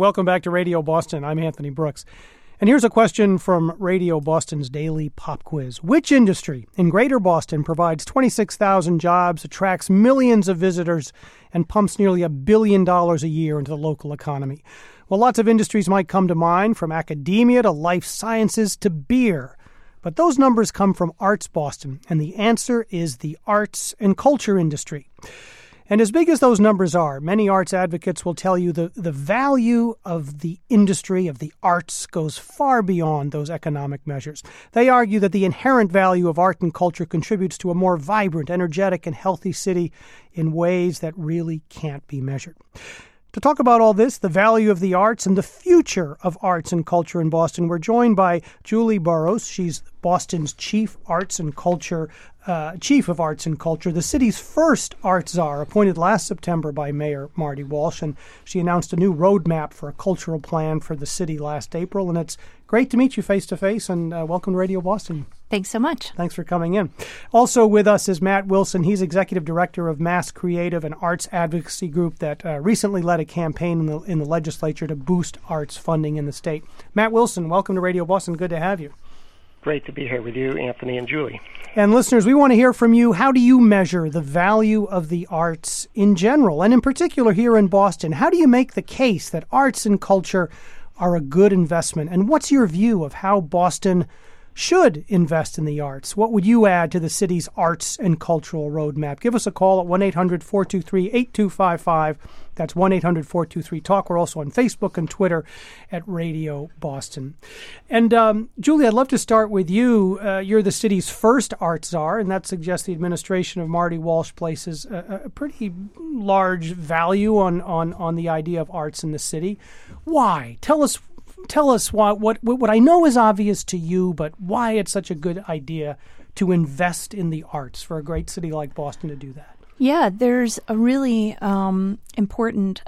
Welcome back to Radio Boston. I'm Anthony Brooks. And here's a question from Radio Boston's Daily Pop Quiz. Which industry in Greater Boston provides 26,000 jobs, attracts millions of visitors, and pumps nearly $1 billion a year into the local economy? Well, lots of industries might come to mind, from academia to life sciences to beer. But those numbers come from Arts Boston, and the answer is the arts and culture industry. And as big as those numbers are, many arts advocates will tell you the value of the industry, of the arts, goes far beyond those economic measures. They argue that the inherent value of art and culture contributes to a more vibrant, energetic, and healthy city in ways that really can't be measured. To talk about all this, the value of the arts and the future of arts and culture in Boston, we're joined by Julie Burrows. She's Boston's Chief of Arts and Culture, the city's first art czar, appointed last September by Mayor Marty Walsh. And she announced a new roadmap for a cultural plan for the city last April. And it's great to meet you face-to-face, and welcome to Radio Boston. Thanks so much. Thanks for coming in. Also with us is Matt Wilson. He's Executive Director of Mass Creative, an arts advocacy group that recently led a campaign in the legislature to boost arts funding in the state. Matt Wilson, welcome to Radio Boston. Good to have you. Great to be here with you, Anthony and Julie. And listeners, we want to hear from you. How do you measure the value of the arts in general, and in particular here in Boston? How do you make the case that arts and culture are a good investment? And what's your view of how Boston should invest in the arts? What would you add to the city's arts and cultural roadmap? Give us a call at 1-800-423-8255. That's 1-800-423-TALK. We're also on Facebook and Twitter at Radio Boston. And Julie, I'd love to start with you. You're the city's first art czar, and that suggests the administration of Marty Walsh places a pretty large value on the idea of arts in the city. Why? Tell us why, what I know is obvious to you, but why it's such a good idea to invest in the arts for a great city like Boston to do that. Yeah, there's a really important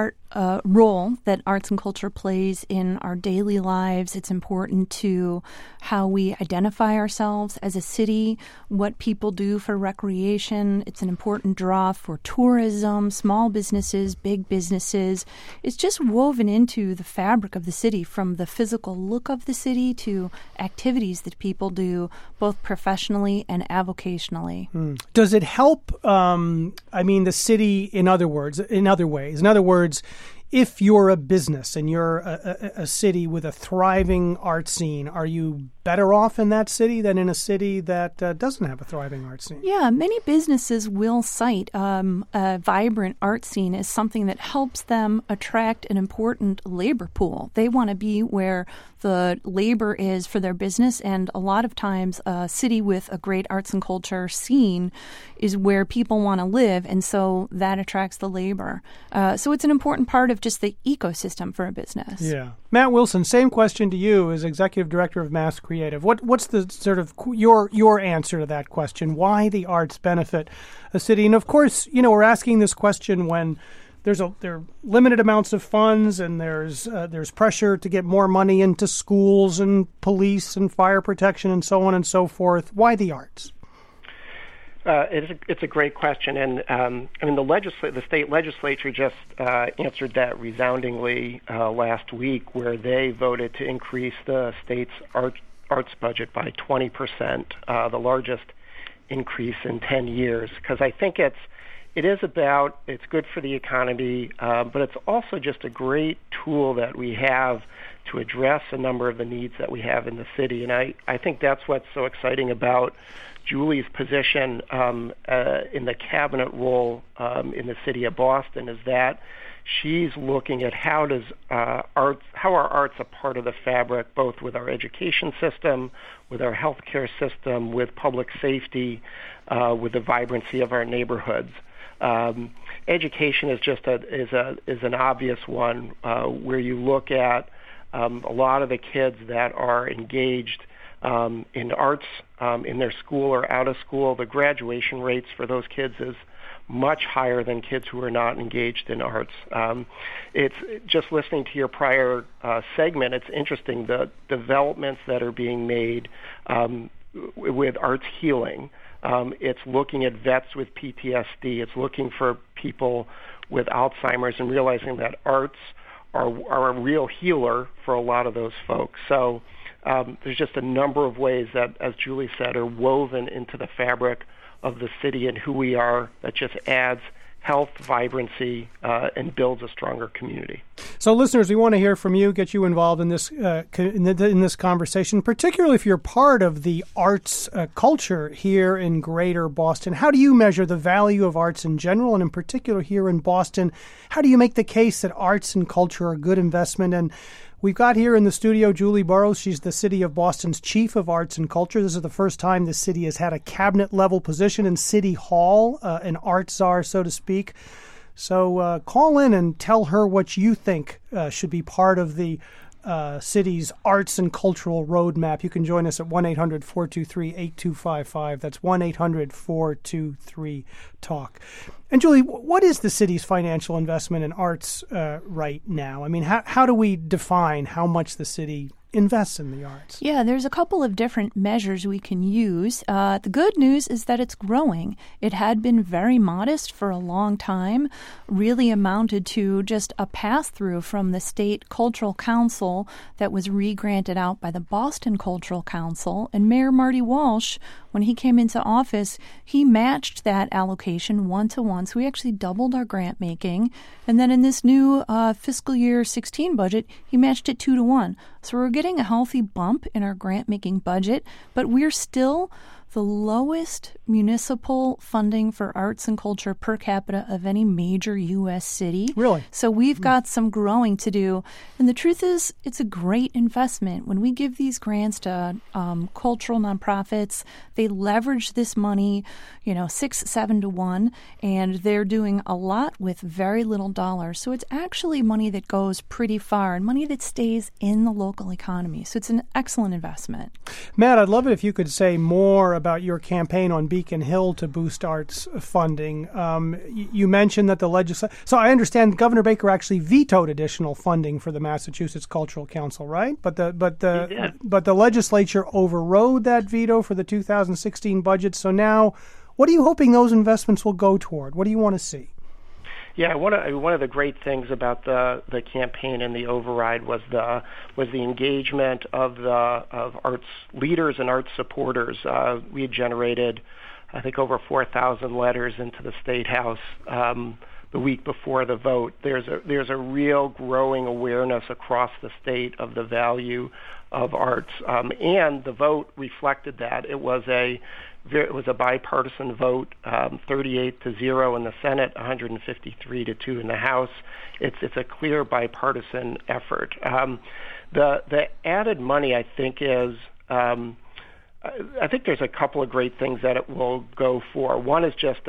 role that arts and culture plays in our daily lives. It's important to how we identify ourselves as a city, what people do for recreation. It's an important draw for tourism, small businesses, big businesses. It's just woven into the fabric of the city, from the physical look of the city to activities that people do, both professionally and avocationally. Does it help, the city in other ways? In other words, if you're a business and you're a city with a thriving art scene, are you better off in that city than in a city that doesn't have a thriving art scene? Yeah, many businesses will cite a vibrant art scene as something that helps them attract an important labor pool. They want to be where the labor is for their business, and a lot of times a city with a great arts and culture scene is where people want to live, and so that attracts the labor. So it's an important part of just the ecosystem for a business. Yeah. Matt Wilson, same question to you as Executive Director of Mass Creative. What's the sort of your answer to that question? Why the arts benefit a city? And of course, we're asking this question when there are limited amounts of funds, and there's pressure to get more money into schools and police and fire protection and so on and so forth. Why the arts? It's a great question, and the state legislature just answered that resoundingly last week, where they voted to increase the state's arts budget by 20%, the largest increase in 10 years. Because I think it's good for the economy, but it's also just a great tool that we have to address a number of the needs that we have in the city. And I think that's what's so exciting about Julie's position in the cabinet role in the city of Boston, is that she's looking at how are arts a part of the fabric, both with our education system, with our healthcare system, with public safety, with the vibrancy of our neighborhoods. Education is just is an obvious one, where you look at a lot of the kids that are engaged in arts in their school or out of school. The graduation rates for those kids is much higher than kids who are not engaged in arts. It's just listening to your prior segment, it's interesting the developments that are being made with arts healing. It's looking at vets with PTSD. It's looking for people with Alzheimer's, and realizing that arts are a real healer for a lot of those folks. So there's just a number of ways that, as Julie said, are woven into the fabric of the city and who we are that just adds health, vibrancy, and builds a stronger community. So, listeners, we want to hear from you, get you involved in this in this conversation, particularly if you're part of the arts culture here in Greater Boston. How do you measure the value of arts in general, and in particular here in Boston? How do you make the case that arts and culture are a good investment? And we've got here in the studio Julie Burrows. She's the City of Boston's Chief of Arts and Culture. This is the first time the city has had a cabinet-level position in City Hall, an art czar, so to speak. So call in and tell her what you think should be part of the city's arts and cultural roadmap. You can join us at 1-800-423-8255. That's 1-800-423-TALK. And Julie, what is the city's financial investment in arts right now? I mean, how do we define how much the city invests in the arts? Yeah, there's a couple of different measures we can use. The good news is that it's growing. It had been very modest for a long time, really amounted to just a pass-through from the State Cultural Council that was re-granted out by the Boston Cultural Council. And Mayor Marty Walsh, when he came into office, he matched that allocation 1-to-1. So we actually doubled our grant making. And then in this new fiscal year 16 budget, he matched it 2-to-1. So we're getting a healthy bump in our grant-making budget, but we're still the lowest municipal funding for arts and culture per capita of any major U.S. city. Really? So we've got some growing to do. And the truth is, it's a great investment. When we give these grants to cultural nonprofits, they leverage this money, 6-7-to-1, and they're doing a lot with very little dollars. So it's actually money that goes pretty far and money that stays in the local economy. So it's an excellent investment. Matt, I'd love it if you could say more about your campaign on Beacon Hill to boost arts funding. You mentioned that the legislature... So I understand Governor Baker actually vetoed additional funding for the Massachusetts Cultural Council, right? But the legislature overrode that veto for the 2016 budget. So now, what are you hoping those investments will go toward? What do you want to see? Yeah, one of the great things about the campaign and the override was the engagement of arts leaders and arts supporters. We had generated, I think, over 4,000 letters into the State House the week before the vote. There's a real growing awareness across the state of the value of arts, and the vote reflected that. It was a bipartisan vote, 38-0 in the Senate, 153-2 in the House. It's a clear bipartisan effort. The added money, I think, is I think there's a couple of great things that it will go for. One is just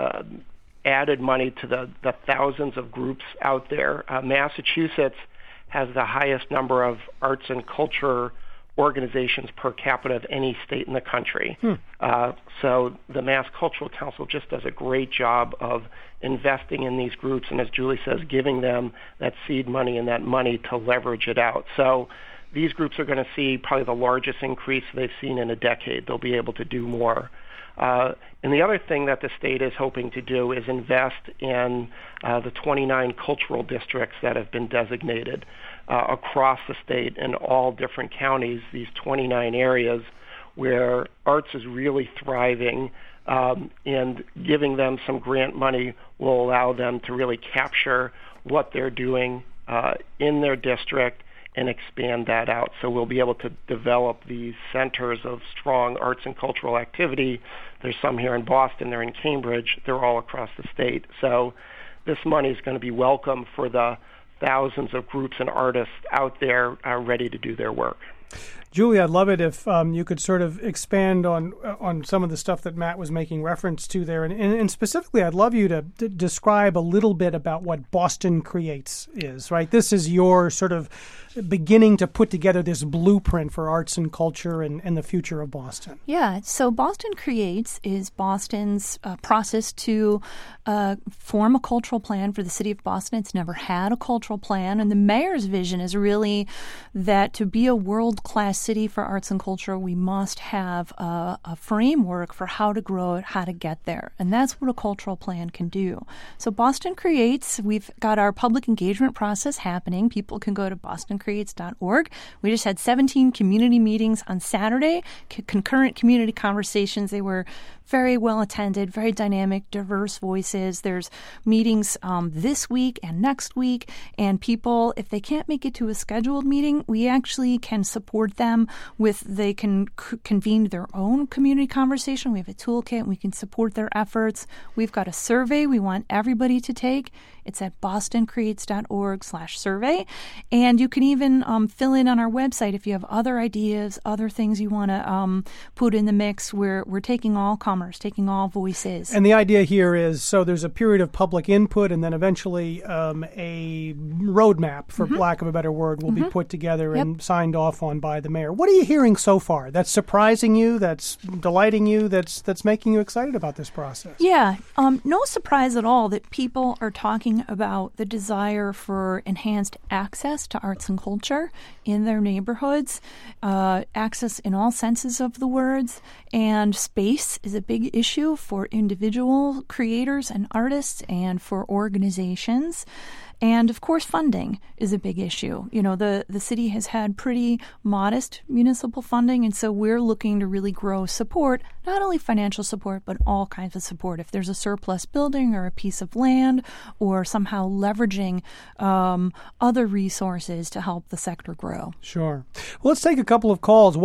added money to the thousands of groups out there. Massachusetts has the highest number of arts and culture organizations per capita of any state in the country. So the Mass Cultural Council just does a great job of investing in these groups, and as Julie says, giving them that seed money and that money to leverage it out. So these groups are going to see probably the largest increase they've seen in a decade. They'll be able to do more. And the other thing that the state is hoping to do is invest in the 29 cultural districts that have been designated across the state in all different counties, these 29 areas where arts is really thriving, and giving them some grant money will allow them to really capture what they're doing in their district and expand that out. So we'll be able to develop these centers of strong arts and cultural activity. There's some here in Boston, they're in Cambridge, they're all across the state. So this money is going to be welcome for the thousands of groups and artists out there ready to do their work. Julie, I'd love it if you could sort of expand on some of the stuff that Matt was making reference to there. And specifically, I'd love you to describe a little bit about what Boston Creates is, right? This is your sort of beginning to put together this blueprint for arts and culture and the future of Boston. Yeah, so Boston Creates is Boston's process to form a cultural plan for the city of Boston. It's never had a cultural plan, and the mayor's vision is really that to be a world-class city for arts and culture, we must have a framework for how to grow it, how to get there. And that's what a cultural plan can do. So Boston Creates, we've got our public engagement process happening. People can go to bostoncreates.org. We just had 17 community meetings on Saturday, concurrent community conversations. They were very well attended, very dynamic, diverse voices. There's meetings this week and next week. And people, if they can't make it to a scheduled meeting, we actually can support them with, they can convene their own community conversation. We have a toolkit and we can support their efforts. We've got a survey we want everybody to take. It's at bostoncreates.org/survey. And you can even fill in on our website if you have other ideas, other things you want to put in the mix. We're taking all comers, taking all voices. And the idea here is, so there's a period of public input and then eventually a roadmap, for lack of a better word, will be put together and signed off on by the mayor. What are you hearing so far that's surprising you, that's delighting you, that's making you excited about this process? Yeah, no surprise at all that people are talking about the desire for enhanced access to arts and culture in their neighborhoods, access in all senses of the words, and space is a big issue for individual creators and artists and for organizations. And, of course, funding is a big issue. You know, the city has had pretty modest municipal funding, and so we're looking to really grow support, not only financial support, but all kinds of support. If there's a surplus building or a piece of land or somehow leveraging other resources to help the sector grow. Sure. Well, let's take a couple of calls.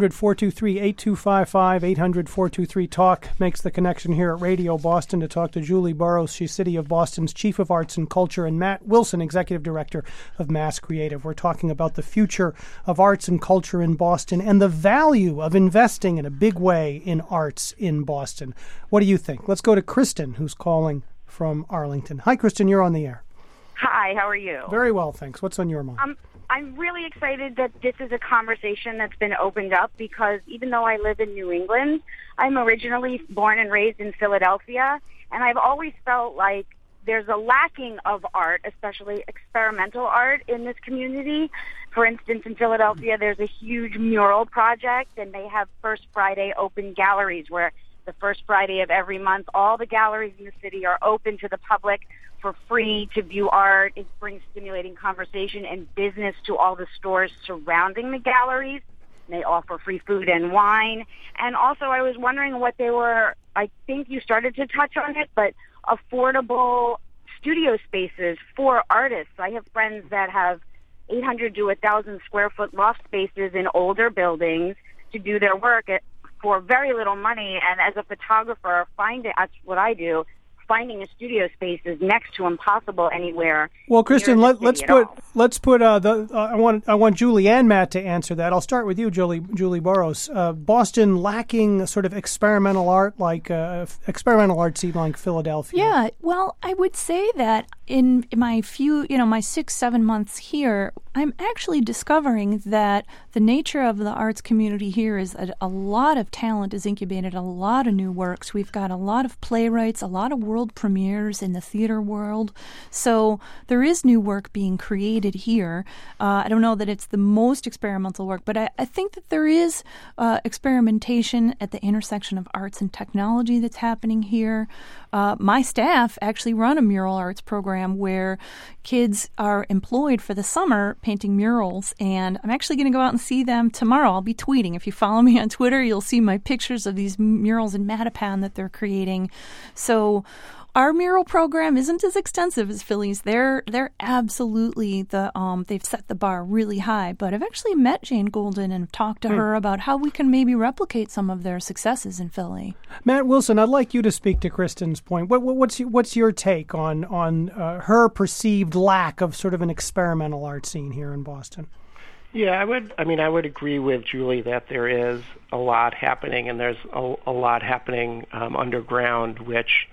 1-800-423-8255, 800-423-TALK makes the connection here at Radio Boston to talk to Julie Burrows. She's City of Boston's Chief of Arts and Culture, and Matt Wilson, Executive Director of Mass Creative. We're talking about the future of arts and culture in Boston and the value of investing in a big way in arts in Boston. What do you think? Let's go to Kristen, who's calling from Arlington. Hi, Kristen, you're on the air. Hi, how are you? Very well, thanks. What's on your mind? I'm really excited that this is a conversation that's been opened up because even though I live in New England, I'm originally born and raised in Philadelphia, and I've always felt like there's a lacking of art, especially experimental art in this community. For instance, in Philadelphia, there's a huge mural project, and they have First Friday open galleries where the first Friday of every month, all the galleries in the city are open to the public for free to view art. It brings stimulating conversation and business to all the stores surrounding the galleries. They offer free food and wine. And also, I was wondering what they were, I think you started to touch on it, but affordable studio spaces for artists. I have friends that have 800 to 1,000 square foot loft spaces in older buildings to do their work for very little money. And as a photographer, that's what I do. Finding a studio space is next to impossible anywhere. Well, Kristen, let's put I want Julie and Matt to answer that. I'll start with you, Julie Burrows. Boston lacking sort of experimental art like experimental art scene like Philadelphia. Yeah, well, I would say that in my my 6-7 months here, I'm actually discovering that the nature of the arts community here is a lot of talent is incubated, a lot of new works. We've got a lot of playwrights, a lot of world premieres in the theater world. So there is new work being created here. I don't know that it's the most experimental work, but I think that there is experimentation at the intersection of arts and technology that's happening here. My staff actually run a mural arts program where kids are employed for the summer painting murals, and I'm actually going to go out and see them tomorrow. I'll be tweeting. If you follow me on Twitter, you'll see my pictures of these murals in Mattapan that they're creating. So our mural program isn't as extensive as Philly's. They're absolutely they've set the bar really high. But I've actually met Jane Golden and talked to her about how we can maybe replicate some of their successes in Philly. Matt Wilson, I'd like you to speak to Kristen's point. What's your take on her perceived lack of sort of an experimental art scene here in Boston? Yeah, I would agree with Julie that there is a lot happening, and there's a lot happening underground, which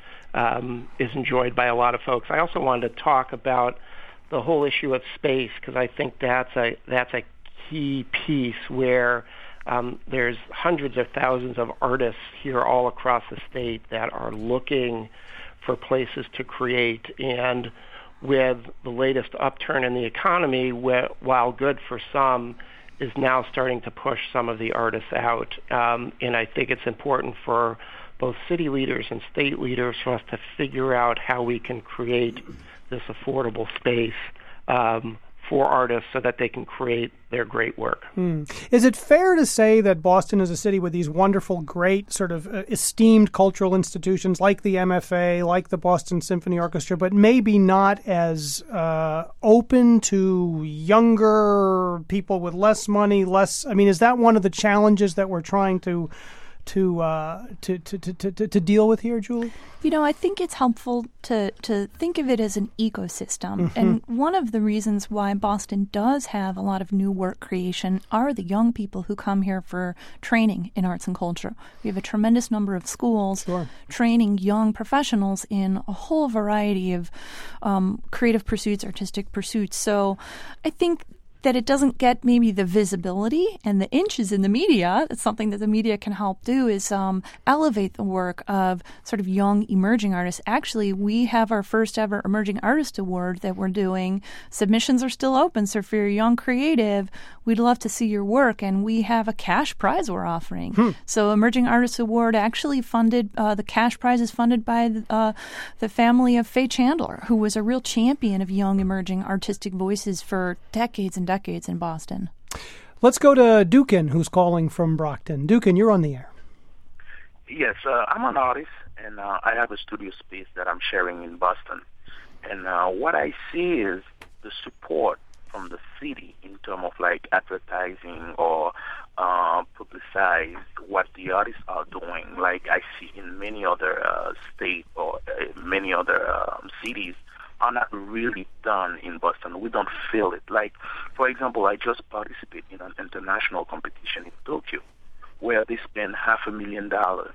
is enjoyed by a lot of folks. I also wanted to talk about the whole issue of space because I think that's a key piece where there's hundreds of thousands of artists here all across the state that are looking for places to create. And with the latest upturn in the economy, while good for some, is now starting to push some of the artists out. And I think it's important for both city leaders and state leaders for us to figure out how we can create this affordable space for artists so that they can create their great work. Is it fair to say that Boston is a city with these wonderful, great, sort of esteemed cultural institutions like the MFA, like the Boston Symphony Orchestra, but maybe not as open to younger people with less money, is that one of the challenges that we're trying to deal with here, Julie? I think it's helpful to think of it as an ecosystem. And one of the reasons why Boston does have a lot of new work creation are the young people who come here for training in arts and culture. We have a tremendous number of schools training young professionals in a whole variety of creative pursuits, artistic pursuits. So I think that it doesn't get maybe the visibility and the inches in the media. It's something that the media can help do is elevate the work of sort of young emerging artists. Actually, we have our first ever Emerging Artist Award that we're doing. Submissions are still open, so if you're a young creative, we'd love to see your work, and we have a cash prize we're offering. So Emerging Artist Award actually funded, the cash prize is funded by the family of Faye Chandler, who was a real champion of young emerging artistic voices for decades and decades in Boston. Let's go to Dukin, who's calling from Brockton. Dukin, you're on the air. Yes, I'm an artist, and I have a studio space that I'm sharing in Boston. And what I see is the support from the city in terms of like advertising or publicize what the artists are doing. Like I see in many other states or many other cities are not really done in Boston. We don't feel it. Like, for example, I just participated in an international competition in Tokyo where they spent $500,000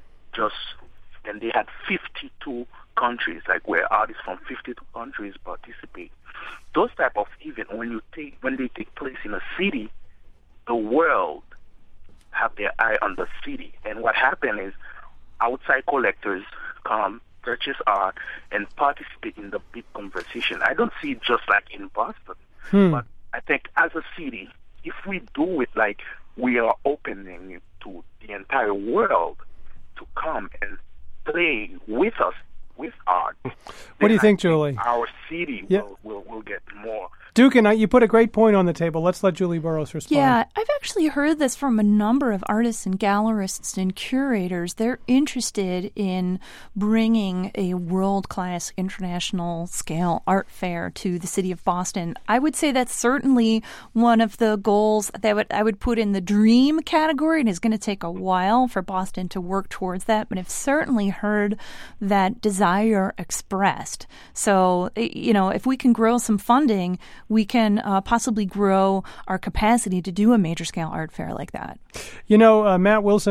and they had 52 countries, like where artists from 52 countries participate. Those type of events, when they take place in a city, the world have their eye on the city. And what happened is outside collectors come, purchase art, and participate in the big conversation. I don't see it just like in Boston, but I think as a city, if we do it like we are opening it to the entire world to come and play with us with art. What do you think, Julie? Our city will get more. Dukin, you put a great point on the table. Let's let Julie Burrows respond. Yeah, I've actually heard this from a number of artists and gallerists and curators. They're interested in bringing a world-class international scale art fair to the city of Boston. I would say that's certainly one of the goals that I would put in the dream category, and it's going to take a while for Boston to work towards that, but I've certainly heard that desire expressed. So, if we can grow some funding, we can possibly grow our capacity to do a major scale art fair like that. Matt Wilson,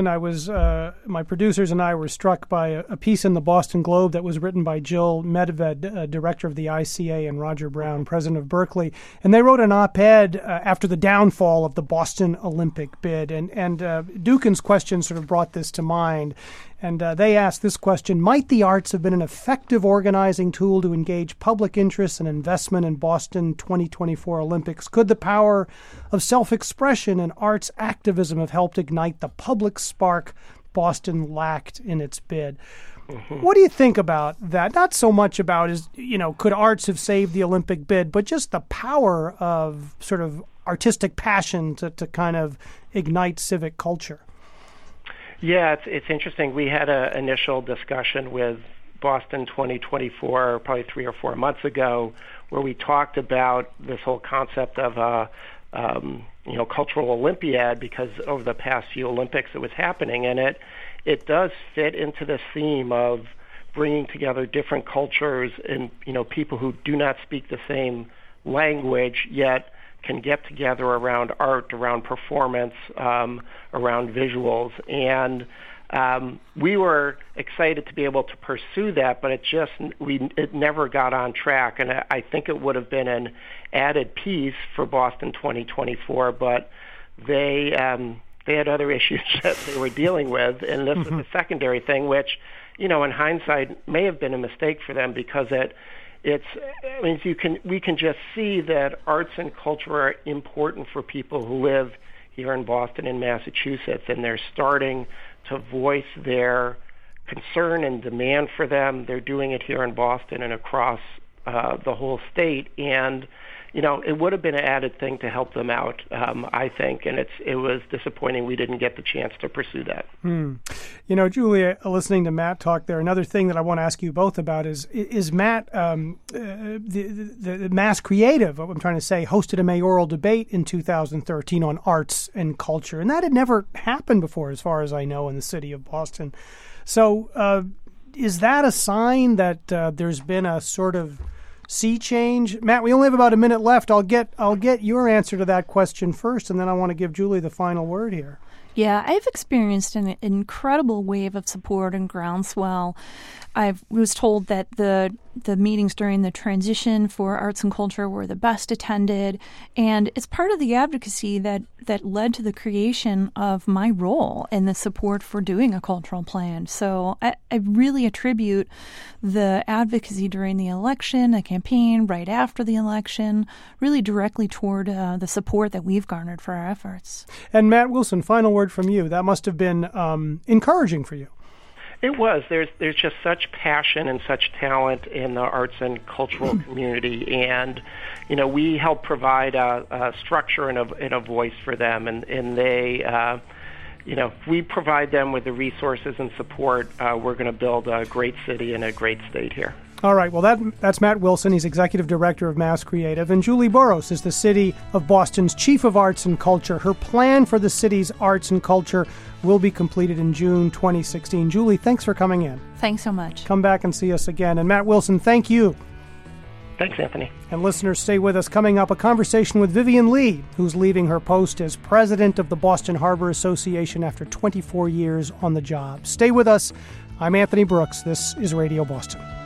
my producers and I were struck by a piece in the Boston Globe that was written by Jill Medved, director of the ICA, and Roger Brown, president of Berkeley. And they wrote an op-ed after the downfall of the Boston Olympic bid. And Dukin's question sort of brought this to mind. And they asked this question: might the arts have been an effective organizing tool to engage public interest and investment in Boston 2024 Olympics? Could the power of self-expression and arts activism have helped ignite the public spark Boston lacked in its bid? What do you think about that? Not so much about could arts have saved the Olympic bid, but just the power of sort of artistic passion to kind of ignite civic culture. Yeah, it's interesting. We had an initial discussion with Boston 2024 probably 3 or 4 months ago where we talked about this whole concept of a cultural Olympiad, because over the past few Olympics it was happening, and it does fit into the theme of bringing together different cultures and people who do not speak the same language yet can get together around art, around performance, around visuals. And we were excited to be able to pursue that, but it never got on track. And I think it would have been an added piece for Boston 2024, but they had other issues that they were dealing with. And this is the secondary thing, which, in hindsight may have been a mistake for them, because we can just see that arts and culture are important for people who live here in Boston and Massachusetts, and they're starting to voice their concern and demand for them. They're doing it here in Boston and across the whole state, and it would have been an added thing to help them out, I think, and it was disappointing we didn't get the chance to pursue that. Julia, listening to Matt talk there, another thing that I want to ask you both about is Matt, the Mass Creative, what I'm trying to say, hosted a mayoral debate in 2013 on arts and culture, and that had never happened before, as far as I know, in the city of Boston. So is that a sign that there's been a sort of sea change? Matt, we only have about a minute left. I'll get your answer to that question first, and then I want to give Julie the final word here. Yeah, I've experienced an incredible wave of support and groundswell. I was told that the meetings during the transition for arts and culture were the best attended, and it's part of the advocacy that led to the creation of my role and the support for doing a cultural plan. So I really attribute the advocacy during the election, the campaign, right after the election, really directly toward the support that we've garnered for our efforts. And Matt Wilson, final word from you. That must have been encouraging for you. It was. There's just such passion and such talent in the arts and cultural community, and we help provide a structure and a voice for them, and they we provide them with the resources and support. We're going to build a great city and a great state here. All right. Well, that's Matt Wilson. He's Executive Director of Mass Creative. And Julie Boros is the City of Boston's Chief of Arts and Culture. Her plan for the city's arts and culture will be completed in June 2016. Julie, thanks for coming in. Thanks so much. Come back and see us again. And Matt Wilson, thank you. Thanks, Anthony. And listeners, stay with us. Coming up, a conversation with Vivian Lee, who's leaving her post as president of the Boston Harbor Association after 24 years on the job. Stay with us. I'm Anthony Brooks. This is Radio Boston.